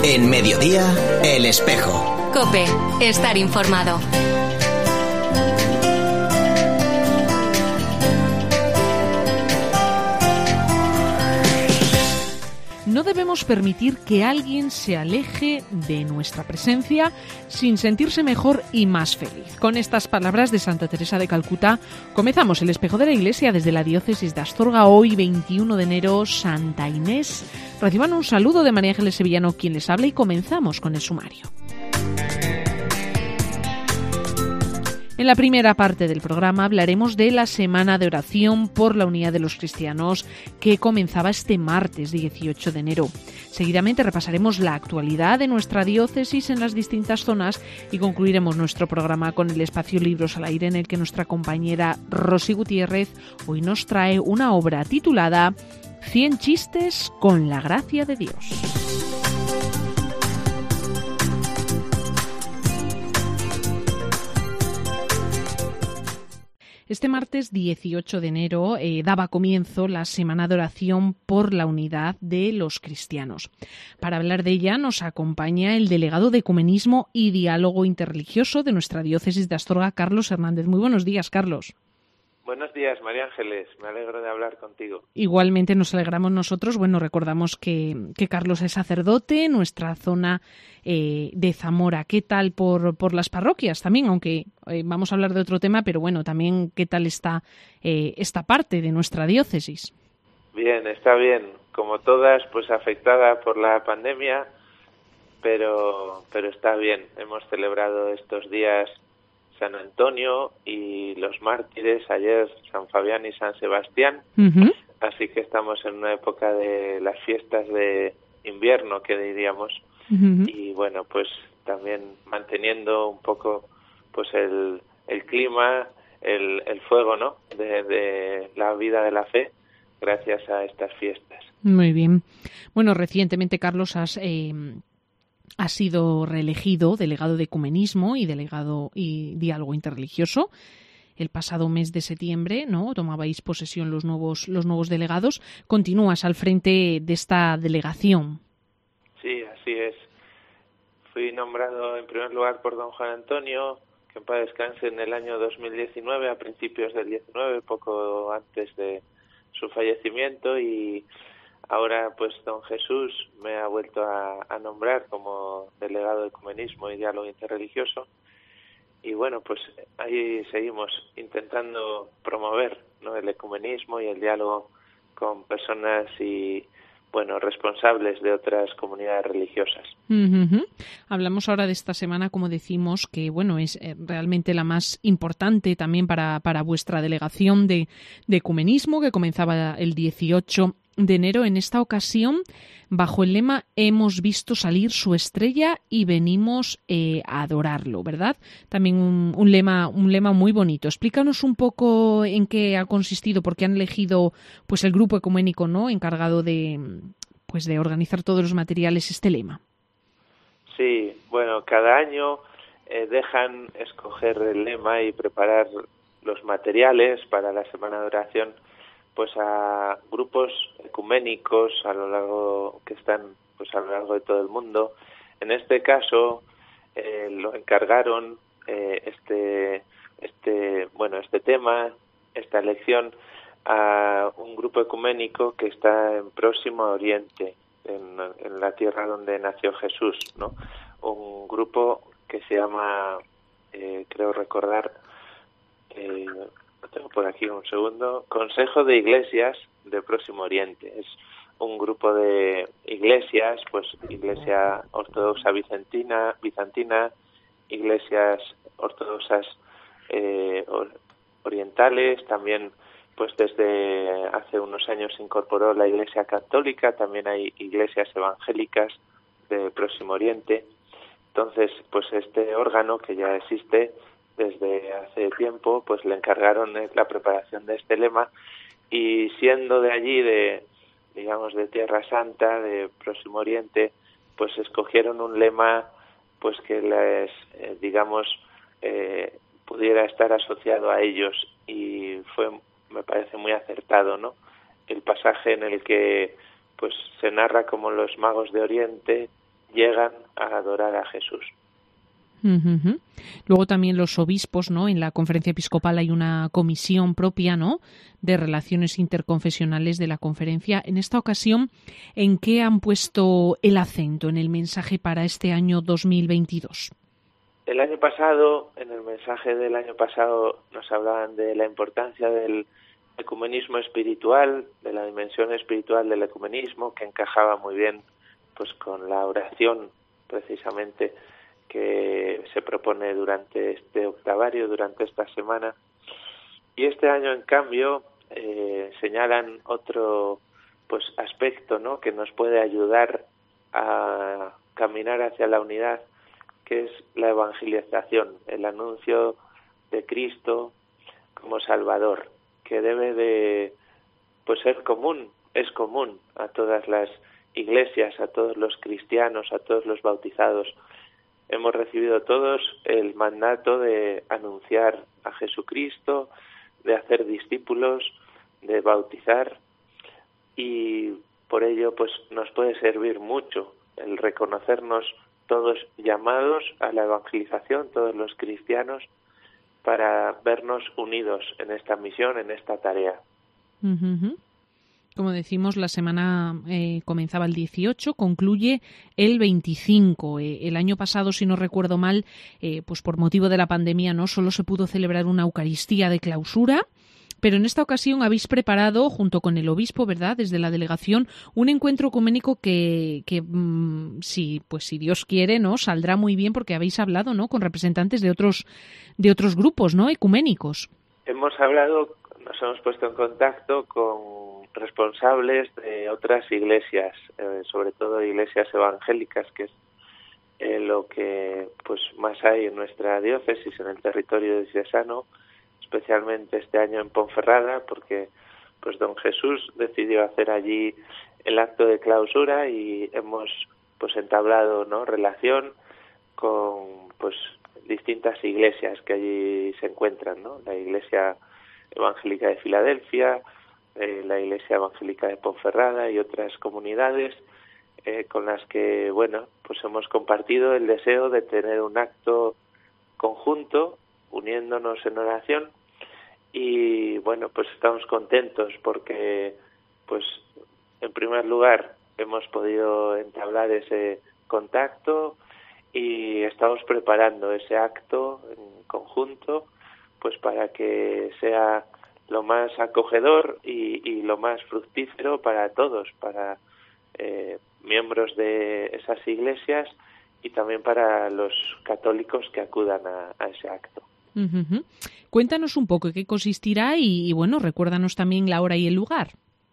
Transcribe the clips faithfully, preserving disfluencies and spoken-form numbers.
En Mediodía, El Espejo. COPE, estar informado. No debemos permitir que alguien se aleje de nuestra presencia sin sentirse mejor y más feliz. Con estas palabras de Santa Teresa de Calcuta comenzamos el Espejo de la Iglesia desde la diócesis de Astorga. Hoy, veintiuno de enero, Santa Inés. Reciban un saludo de María Ángeles Sevillano, quien les habla, y comenzamos con el sumario. En la primera parte del programa hablaremos de la Semana de Oración por la Unidad de los Cristianos, que comenzaba este martes dieciocho de enero. Seguidamente repasaremos la actualidad de nuestra diócesis en las distintas zonas y concluiremos nuestro programa con el espacio Libros al Aire, en el que nuestra compañera Rosy Gutiérrez hoy nos trae una obra titulada cien chistes con la gracia de Dios. Este martes dieciocho de enero eh, daba comienzo la Semana de Oración por la Unidad de los Cristianos. Para hablar de ella nos acompaña el delegado de Ecumenismo y Diálogo Interreligioso de nuestra diócesis de Astorga, Carlos Hernández. Muy buenos días, Carlos. Buenos días, María Ángeles. Me alegro de hablar contigo. Igualmente nos alegramos nosotros. Bueno, recordamos que, que Carlos es sacerdote en nuestra zona eh, de Zamora. ¿Qué tal por, por las parroquias también? Aunque eh, vamos a hablar de otro tema, pero bueno, también ¿qué tal está eh, esta parte de nuestra diócesis? Bien, está bien. Como todas, pues afectada por la pandemia, pero, pero está bien. Hemos celebrado estos días San Antonio y los mártires, ayer San Fabián y San Sebastián, uh-huh. Así que estamos en una época de las fiestas de invierno, que diríamos, uh-huh. Y bueno, pues también manteniendo un poco pues el, el clima, el, el fuego, ¿no?, de, de la vida de la fe, gracias a estas fiestas. Muy bien. Bueno, recientemente, Carlos, has Eh... ha sido reelegido delegado de Ecumenismo y delegado y Diálogo Interreligioso. El pasado mes de septiembre, ¿no?, tomabais posesión los nuevos los nuevos delegados. Continúas al frente de esta delegación. Sí, así es. Fui nombrado en primer lugar por don Juan Antonio, que en paz descanse, en el año dos mil diecinueve, a principios del diecinueve, poco antes de su fallecimiento, y ahora, pues, don Jesús me ha vuelto a, a nombrar como delegado de Ecumenismo y Diálogo Interreligioso. Y bueno, pues ahí seguimos intentando promover, ¿no?, el ecumenismo y el diálogo con personas y, bueno, responsables de otras comunidades religiosas. Uh-huh. Hablamos ahora de esta semana, como decimos, que bueno, es realmente la más importante también para, para vuestra delegación de, de ecumenismo, que comenzaba el dieciocho de enero. En esta ocasión, bajo el lema "Hemos visto salir su estrella y venimos eh, a adorarlo", ¿verdad? También un, un lema un lema muy bonito. Explícanos un poco en qué ha consistido, porque han elegido pues el grupo ecuménico, ¿no?, encargado de pues de organizar todos los materiales, este lema. Sí, bueno, cada año eh, dejan escoger el lema y preparar los materiales para la Semana de Oración, pues a grupos ecuménicos a lo largo que están pues a lo largo de todo el mundo. En este caso eh, lo encargaron eh, este este bueno este tema, esta elección, a un grupo ecuménico que está en Próximo Oriente, en, en la tierra donde nació Jesús, ¿no? Un grupo que se llama, eh, creo recordar, eh, tengo por aquí un segundo, Consejo de Iglesias de Próximo Oriente. Es un grupo de iglesias, pues Iglesia Ortodoxa Bizantina, bizantina iglesias ortodoxas eh, orientales, también pues desde hace unos años se incorporó la Iglesia Católica, también hay iglesias evangélicas de Próximo Oriente. Entonces, pues este órgano, que ya existe desde hace tiempo, pues le encargaron la preparación de este lema, y siendo de allí, de digamos de Tierra Santa, de Próximo Oriente, pues escogieron un lema pues que les eh, digamos eh, pudiera estar asociado a ellos, y fue, me parece, muy acertado, ¿no? El pasaje en el que pues se narra cómo los magos de Oriente llegan a adorar a Jesús. Uh-huh. Luego también los obispos, ¿no? En la Conferencia Episcopal hay una comisión propia, ¿no?, de relaciones interconfesionales de la conferencia. En esta ocasión, ¿en qué han puesto el acento en el mensaje para este año dos mil veintidós? El año pasado, en el mensaje del año pasado, nos hablaban de la importancia del ecumenismo espiritual, de la dimensión espiritual del ecumenismo, que encajaba muy bien pues con la oración, precisamente, que se propone durante este octavario, durante esta semana. Y este año, en cambio, eh, señalan otro pues aspecto, ¿no?, que nos puede ayudar a caminar hacia la unidad, que es la evangelización, el anuncio de Cristo como Salvador, que debe de pues ser común, es común a todas las iglesias, a todos los cristianos, a todos los bautizados. Hemos recibido todos el mandato de anunciar a Jesucristo, de hacer discípulos, de bautizar, y por ello pues nos puede servir mucho el reconocernos todos llamados a la evangelización, todos los cristianos, para vernos unidos en esta misión, en esta tarea. Uh-huh. Como decimos, la semana eh, comenzaba el dieciocho, concluye el veinticinco. Eh, el año pasado, si no recuerdo mal, eh, pues por motivo de la pandemia, no solo se pudo celebrar una Eucaristía de clausura, pero en esta ocasión habéis preparado, junto con el obispo, ¿verdad?, desde la delegación, un encuentro ecuménico que, que mmm, si, pues si Dios quiere, ¿no?, saldrá muy bien, porque habéis hablado, ¿no?, con representantes de otros, de otros grupos, ¿no?, ecuménicos. Hemos hablado, nos hemos puesto en contacto con responsables de otras iglesias, eh, sobre todo iglesias evangélicas, que es eh, lo que pues más hay en nuestra diócesis, en el territorio diocesano, especialmente este año en Ponferrada, porque pues don Jesús decidió hacer allí el acto de clausura y hemos pues entablado, ¿no?, relación con pues distintas iglesias que allí se encuentran, ¿no?, la Iglesia Evangélica de Filadelfia, eh, la Iglesia Evangélica de Ponferrada y otras comunidades eh, con las que, bueno, pues hemos compartido el deseo de tener un acto conjunto, uniéndonos en oración, y bueno, pues estamos contentos porque, pues, en primer lugar, hemos podido entablar ese contacto y estamos preparando ese acto en conjunto, pues para que sea lo más acogedor y, y lo más fructífero para todos, para eh, miembros de esas iglesias y también para los católicos que acudan a, a ese acto. Uh-huh. Cuéntanos un poco qué consistirá y, y, bueno, recuérdanos también la hora y el lugar.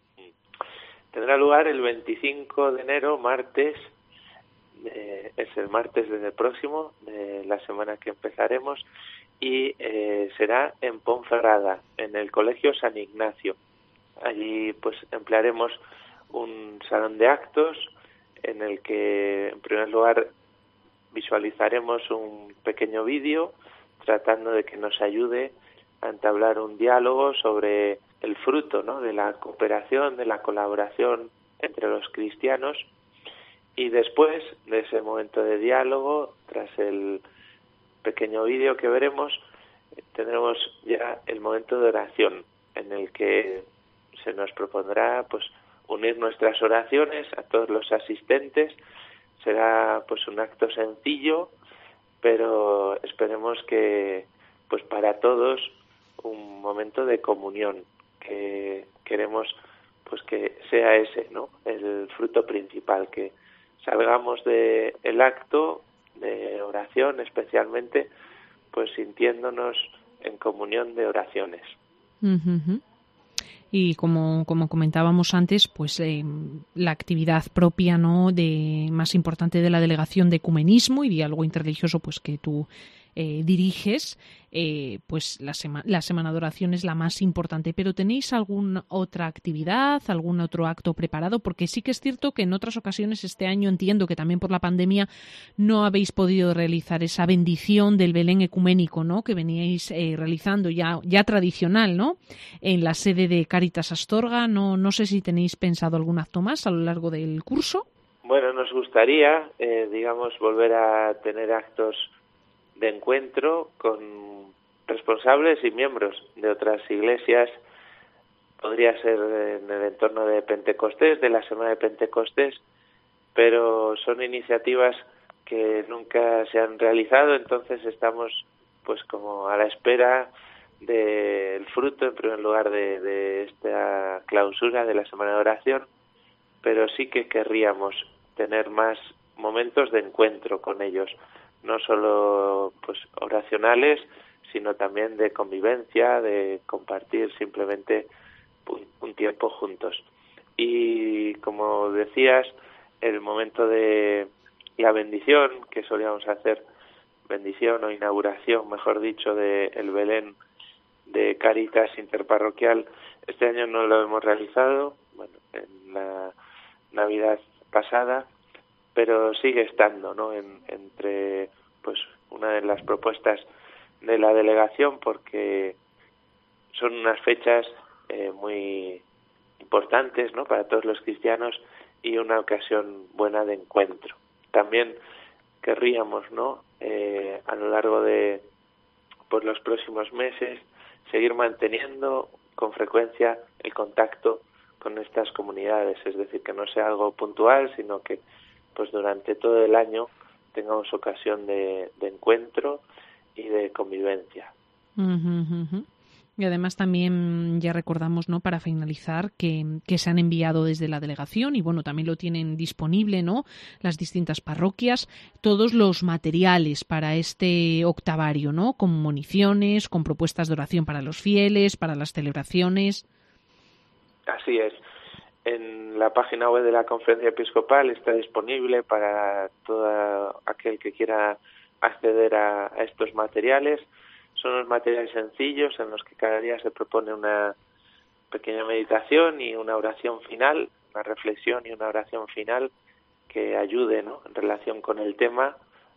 Tendrá lugar el veinticinco de enero, martes, eh, es el martes del próximo, de la semana que empezaremos, y eh, será en Ponferrada, en el Colegio San Ignacio. Allí pues emplearemos un salón de actos en el que, en primer lugar, visualizaremos un pequeño vídeo tratando de que nos ayude a entablar un diálogo sobre el fruto, ¿no?, de la cooperación, de la colaboración entre los cristianos. Y después de ese momento de diálogo, tras el pequeño vídeo que veremos, tendremos ya el momento de oración, en el que se nos propondrá pues unir nuestras oraciones a todos los asistentes. Será pues un acto sencillo, pero esperemos que pues para todos un momento de comunión, que queremos pues que sea ese, ¿no?, el fruto principal, que salgamos de el acto de oración, especialmente pues sintiéndonos en comunión de oraciones. Uh-huh. Y como, como comentábamos antes, pues eh, la actividad propia, ¿no?, de más importante de la Delegación de Ecumenismo y Diálogo Interreligioso, pues que tú eh, diriges, eh, pues la, sema- la Semana de Oración es la más importante. Pero ¿tenéis alguna otra actividad, algún otro acto preparado? Porque sí que es cierto que en otras ocasiones este año, entiendo que también por la pandemia, no habéis podido realizar esa bendición del Belén ecuménico, ¿no?, que veníais eh, realizando ya, ya tradicional, ¿no?, en la sede de Cáritas Astorga. No, no sé si tenéis pensado algún acto más a lo largo del curso. Bueno, nos gustaría, eh, digamos, volver a tener actos de encuentro con responsables y miembros de otras iglesias. Podría ser en el entorno de Pentecostés, de la Semana de Pentecostés, pero son iniciativas que nunca se han realizado, entonces estamos pues como a la espera del fruto, en primer lugar, de, de esta clausura de la Semana de Oración, pero sí que querríamos tener más momentos de encuentro con ellos, no solo pues oracionales, sino también de convivencia, de compartir simplemente un, un tiempo juntos. Y como decías, el momento de la bendición, que solíamos hacer, bendición o inauguración, mejor dicho, de el Belén de Cáritas Interparroquial, este año no lo hemos realizado, bueno, en la Navidad pasada, pero sigue estando, ¿no?, en, entre pues una de las propuestas de la delegación, porque son unas fechas eh, muy importantes, ¿no?, para todos los cristianos y una ocasión buena de encuentro. También querríamos, ¿no?, eh, a lo largo de pues los próximos meses seguir manteniendo con frecuencia el contacto con estas comunidades, es decir, que no sea algo puntual, sino que pues durante todo el año tengamos ocasión de, de encuentro y de convivencia. Uh-huh, uh-huh. Y además también ya recordamos, ¿no?, para finalizar, que, que se han enviado desde la delegación y bueno, también lo tienen disponible, ¿no?, las distintas parroquias, todos los materiales para este octavario, ¿no?, con municiones, con propuestas de oración para los fieles, para las celebraciones. Así es. En la página web de la Conferencia Episcopal está disponible para todo aquel que quiera acceder a, a estos materiales. Son unos materiales sencillos en los que cada día se propone una pequeña meditación y una oración final, una reflexión y una oración final que ayude, ¿no?, en relación con el tema,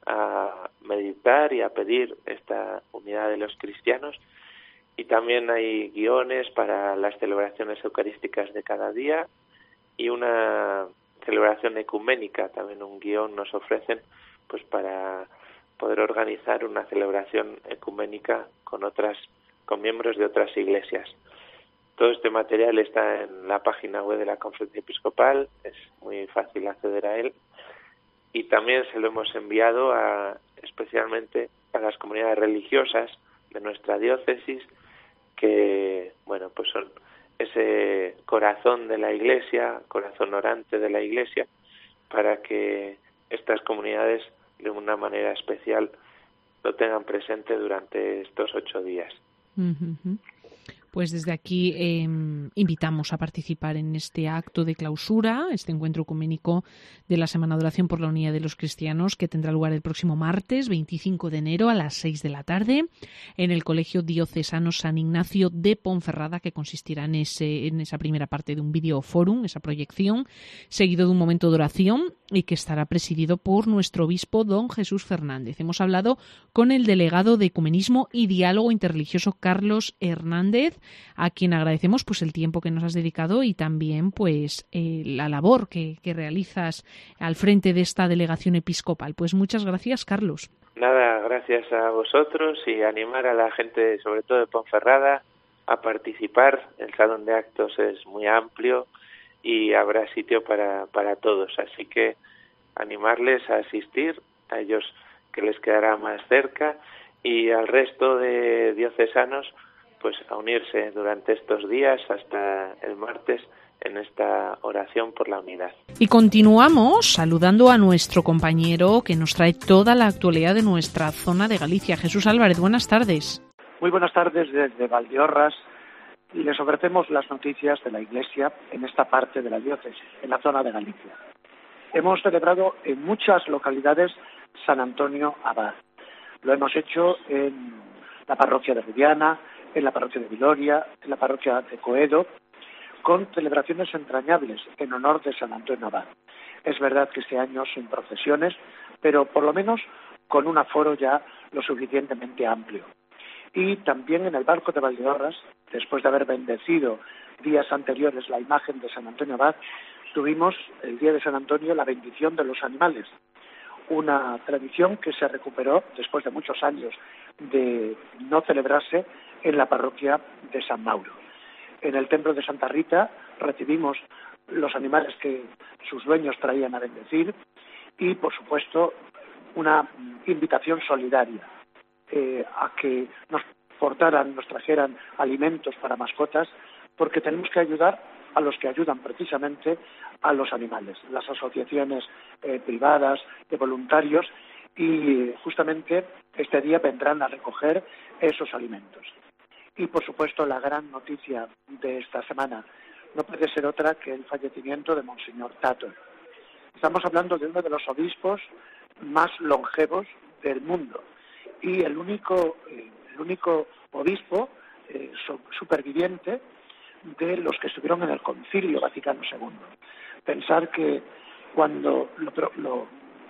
a meditar y a pedir esta unidad de los cristianos. Y también hay guiones para las celebraciones eucarísticas de cada día y una celebración ecuménica, también un guión nos ofrecen pues para poder organizar una celebración ecuménica con otras, con miembros de otras iglesias. Todo este material está en la página web de la Conferencia Episcopal, es muy fácil acceder a él, y también se lo hemos enviado a, especialmente a las comunidades religiosas de nuestra diócesis, que bueno, pues son ese corazón de la Iglesia, corazón orante de la Iglesia, para que estas comunidades de una manera especial lo tengan presente durante estos ocho días. Uh-huh. Pues desde aquí eh, invitamos a participar en este acto de clausura, este encuentro ecuménico de la Semana de Oración por la Unidad de los Cristianos, que tendrá lugar el próximo martes veinticinco de enero a las seis de la tarde en el Colegio Diocesano San Ignacio de Ponferrada, que consistirá en, ese, en esa primera parte de un videoforum, esa proyección, seguido de un momento de oración y que estará presidido por nuestro obispo don Jesús Fernández. Hemos hablado con el delegado de Ecumenismo y Diálogo Interreligioso Carlos Hernández, a quien agradecemos pues el tiempo que nos has dedicado y también pues eh, la labor que, que realizas al frente de esta delegación episcopal. Pues muchas gracias, Carlos. Nada, gracias a vosotros y animar a la gente, sobre todo de Ponferrada, a participar. El salón de actos es muy amplio y habrá sitio para, para todos, así que animarles a asistir, a ellos que les quedará más cerca, y al resto de diocesanos pues a unirse durante estos días hasta el martes en esta oración por la unidad. Y continuamos saludando a nuestro compañero que nos trae toda la actualidad de nuestra zona de Galicia. Jesús Álvarez, buenas tardes. Muy buenas tardes desde Valdeorras. Les ofrecemos las noticias de la Iglesia en esta parte de la diócesis, en la zona de Galicia. Hemos celebrado en muchas localidades San Antonio Abad. Lo hemos hecho en la parroquia de Rubiana, en la parroquia de Viloria, en la parroquia de Coedo, con celebraciones entrañables en honor de San Antonio Abad. Es verdad que este año sin procesiones, pero por lo menos con un aforo ya lo suficientemente amplio. Y también en el barco de Valdeorras, después de haber bendecido días anteriores la imagen de San Antonio Abad, tuvimos el día de San Antonio la bendición de los animales, una tradición que se recuperó después de muchos años de no celebrarse en la parroquia de San Mauro. En el templo de Santa Rita recibimos los animales que sus dueños traían a bendecir y, por supuesto, una invitación solidaria eh, a que nos portaran, nos trajeran alimentos para mascotas, porque tenemos que ayudar a los que ayudan precisamente a los animales, las asociaciones eh, privadas de voluntarios, y justamente este día vendrán a recoger esos alimentos. Y, por supuesto, la gran noticia de esta semana no puede ser otra que el fallecimiento de Monseñor Tato. Estamos hablando de uno de los obispos más longevos del mundo y el único, eh, el único obispo eh, superviviente de los que estuvieron en el Concilio Vaticano segundo. Pensar que cuando lo, lo,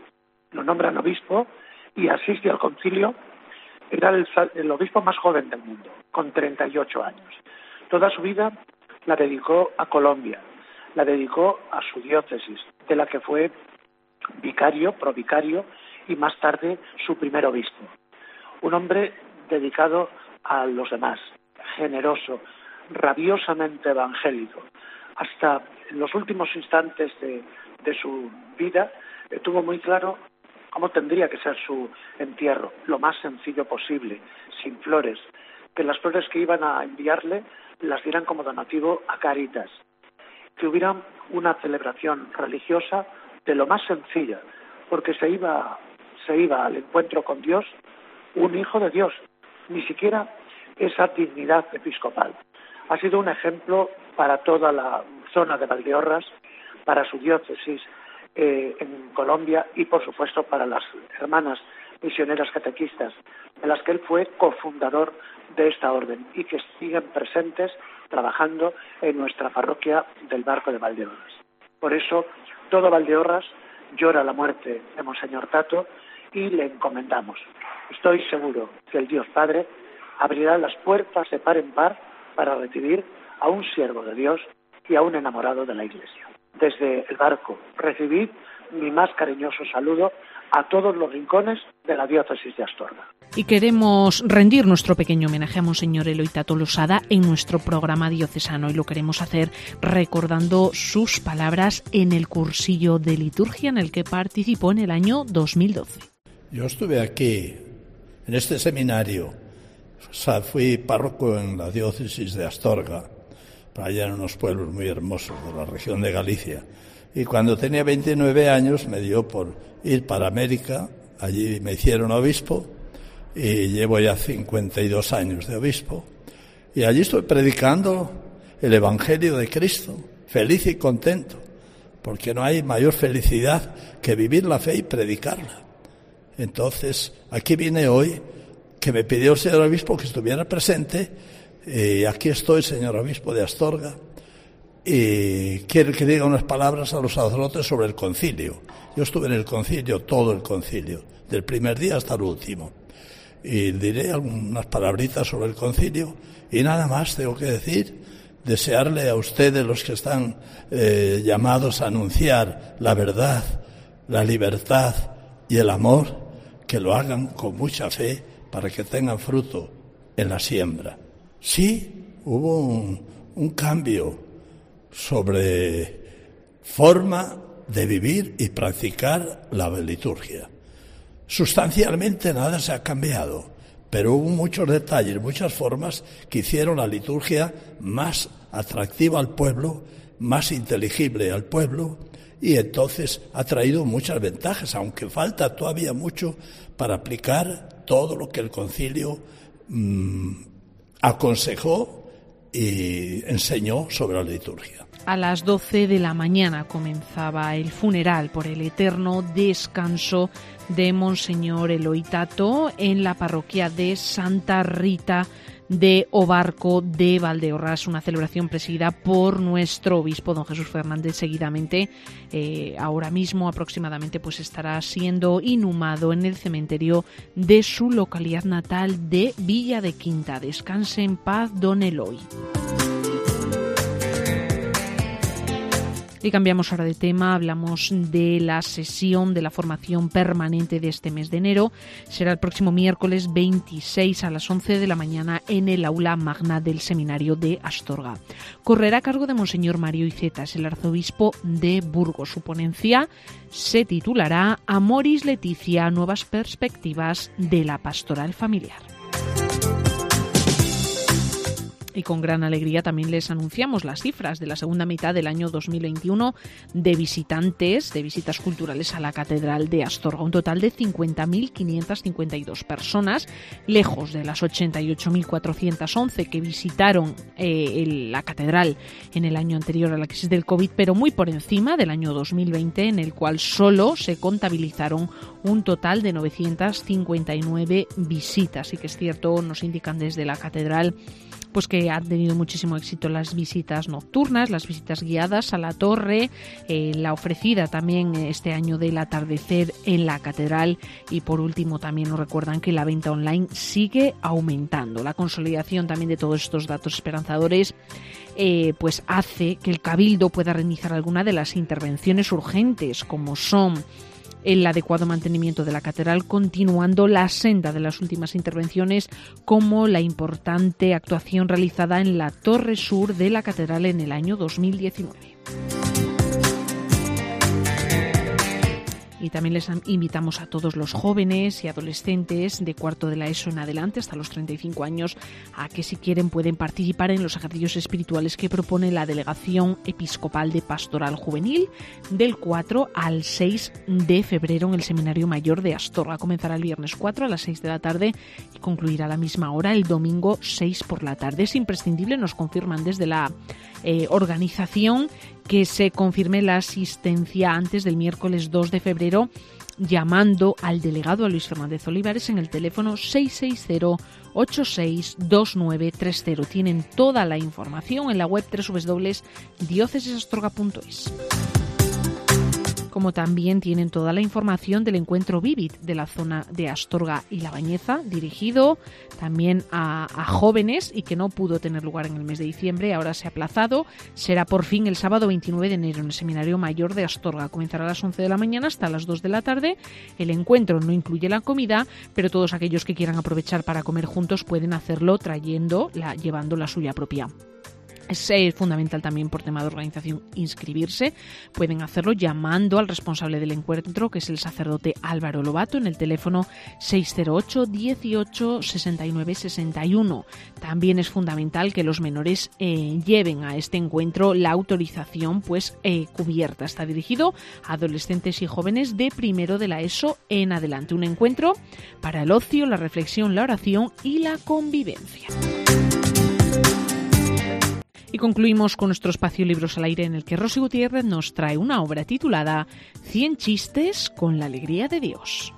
lo nombran obispo y asiste al concilio, era el, el obispo más joven del mundo, con treinta y ocho años. Toda su vida la dedicó a Colombia, la dedicó a su diócesis, de la que fue vicario, provicario y más tarde su primer obispo. Un hombre dedicado a los demás, generoso, rabiosamente evangélico. Hasta en los últimos instantes de, de su vida eh, tuvo muy claro cómo tendría que ser su entierro, lo más sencillo posible, sin flores, que las flores que iban a enviarle las dieran como donativo a Cáritas, que hubiera una celebración religiosa de lo más sencilla, porque se iba, se iba al encuentro con Dios un hijo de Dios, ni siquiera esa dignidad episcopal. Ha sido un ejemplo para toda la zona de Valdeorras, para su diócesis eh, en Colombia y, por supuesto, para las hermanas misioneras catequistas, de las que él fue cofundador de esta orden y que siguen presentes trabajando en nuestra parroquia del Barco de Valdeorras. Por eso, todo Valdeorras llora la muerte de Monseñor Tato y le encomendamos. Estoy seguro que el Dios Padre abrirá las puertas de par en par para recibir a un siervo de Dios y a un enamorado de la Iglesia. Desde el Barco, recibid mi más cariñoso saludo a todos los rincones de la diócesis de Astorga. Y queremos rendir nuestro pequeño homenaje a Monseñor Eloy Tato Losada en nuestro programa diocesano, y lo queremos hacer recordando sus palabras en el cursillo de liturgia en el que participó en el año dos mil doce. Yo estuve aquí, en este seminario. O sea, fui párroco en la diócesis de Astorga, para allá en unos pueblos muy hermosos de la región de Galicia. Y cuando tenía veintinueve años me dio por ir para América, allí me hicieron obispo y llevo ya cincuenta y dos años de obispo. Y allí estoy predicando el Evangelio de Cristo, feliz y contento, porque no hay mayor felicidad que vivir la fe y predicarla. Entonces, aquí vine hoy, que me pidió el señor obispo que estuviera presente, y aquí estoy, señor obispo de Astorga, y quiero que diga unas palabras a los sacerdotes sobre el concilio. Yo estuve en el concilio, todo el concilio, del primer día hasta el último, y diré algunas palabritas sobre el concilio, y nada más tengo que decir, desearle a ustedes, los que están eh, llamados a anunciar la verdad, la libertad y el amor, que lo hagan con mucha fe, para que tengan fruto en la siembra. Sí, hubo un, un cambio sobre forma de vivir y practicar la liturgia. Sustancialmente nada se ha cambiado, pero hubo muchos detalles, muchas formas que hicieron la liturgia más atractiva al pueblo, más inteligible al pueblo, y entonces ha traído muchas ventajas, aunque falta todavía mucho para aplicar todo lo que el concilio mmm, aconsejó y enseñó sobre la liturgia. A las doce de la mañana comenzaba el funeral por el eterno descanso de Monseñor Eloy Tato en la parroquia de Santa Rita de Obarco de Valdeorras, una celebración presidida por nuestro obispo don Jesús Fernández. Seguidamente, eh, ahora mismo aproximadamente, pues estará siendo inhumado en el cementerio de su localidad natal de Villa de Quinta. Descanse en paz, don Eloy. Y cambiamos ahora de tema, hablamos de la sesión de la formación permanente de este mes de enero. Será el próximo miércoles veintiséis a las once de la mañana en el aula magna del seminario de Astorga. Correrá a cargo de Monseñor Mario Icetas, el arzobispo de Burgos. Su ponencia se titulará Amoris Laetitia, nuevas perspectivas de la pastoral familiar. Y con gran alegría también les anunciamos las cifras de la segunda mitad del año dos mil veintiuno de visitantes, de visitas culturales a la Catedral de Astorga. Un total de cincuenta mil quinientas cincuenta y dos personas, lejos de las ochenta y ocho mil cuatrocientos once que visitaron eh, el, la Catedral en el año anterior a la crisis del COVID, pero muy por encima del año dos mil veinte, en el cual solo se contabilizaron un total de novecientas cincuenta y nueve visitas. Y que es cierto, nos indican desde la Catedral pues que han tenido muchísimo éxito las visitas nocturnas, las visitas guiadas a la torre, eh, la ofrecida también este año del atardecer en la catedral, y por último también nos recuerdan que la venta online sigue aumentando. La consolidación también de todos estos datos esperanzadores eh, pues hace que el Cabildo pueda realizar alguna de las intervenciones urgentes, como son el adecuado mantenimiento de la catedral, continuando la senda de las últimas intervenciones, como la importante actuación realizada en la torre sur de la catedral en el año dos mil diecinueve. Y también les invitamos a todos los jóvenes y adolescentes de cuarto de la ESO en adelante, hasta los treinta y cinco años, a que si quieren pueden participar en los ejercicios espirituales que propone la Delegación Episcopal de Pastoral Juvenil del cuatro al seis de febrero en el Seminario Mayor de Astorga. Comenzará el viernes cuatro a las seis de la tarde y concluirá a la misma hora el domingo seis por la tarde. Es imprescindible, nos confirman desde la eh, organización, que se confirme la asistencia antes del miércoles dos de febrero, llamando al delegado, a Luis Fernández Olivares, en el teléfono seis seis cero, ocho seis dos nueve tres cero. Tienen toda la información en la web doble u doble u doble u punto diócesis astorga punto es. Como también tienen toda la información del encuentro Vivit de la zona de Astorga y La Bañeza, dirigido también a, a jóvenes y que no pudo tener lugar en el mes de diciembre, ahora se ha aplazado. Será por fin el sábado veintinueve de enero en el Seminario Mayor de Astorga. Comenzará a las once de la mañana hasta las dos de la tarde. El encuentro no incluye la comida, pero todos aquellos que quieran aprovechar para comer juntos pueden hacerlo trayendo, la, llevando la suya propia. Es fundamental también, por tema de organización, inscribirse. Pueden hacerlo llamando al responsable del encuentro, que es el sacerdote Álvaro Lobato, en el teléfono seis cero ocho, dieciocho, sesenta y nueve, sesenta y uno. También es fundamental que los menores eh, lleven a este encuentro la autorización pues eh, cubierta. Está dirigido a adolescentes y jóvenes de primero de la ESO en adelante. Un encuentro para el ocio, la reflexión, la oración y la convivencia. Y concluimos con nuestro espacio Libros al Aire, en el que Rosy Gutiérrez nos trae una obra titulada cien chistes con la alegría de Dios.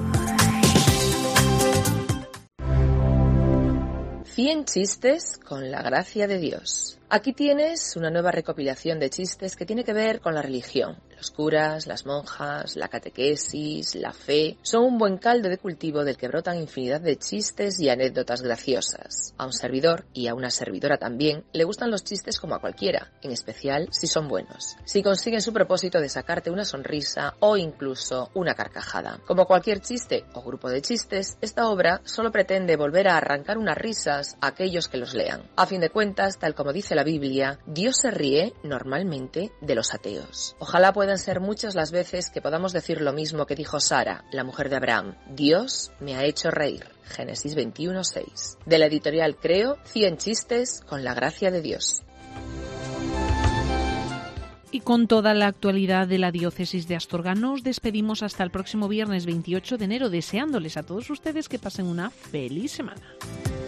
cien chistes con la gracia de Dios. Aquí tienes una nueva recopilación de chistes que tiene que ver con la religión. Los curas, las monjas, la catequesis, la fe, son un buen caldo de cultivo del que brotan infinidad de chistes y anécdotas graciosas. A un servidor, y a una servidora también, le gustan los chistes como a cualquiera, en especial si son buenos, si consiguen su propósito de sacarte una sonrisa o incluso una carcajada. Como cualquier chiste o grupo de chistes, esta obra solo pretende volver a arrancar unas risas a aquellos que los lean. A fin de cuentas, tal como dice la Biblia, Dios se ríe normalmente de los ateos. Ojalá puedan ser muchas las veces que podamos decir lo mismo que dijo Sara, la mujer de Abraham: Dios me ha hecho reír. Génesis veintiuno seis. De la editorial Creo, cien chistes con la gracia de Dios. Y con toda la actualidad de la diócesis de Astorga nos despedimos hasta el próximo viernes veintiocho de enero, deseándoles a todos ustedes que pasen una feliz semana.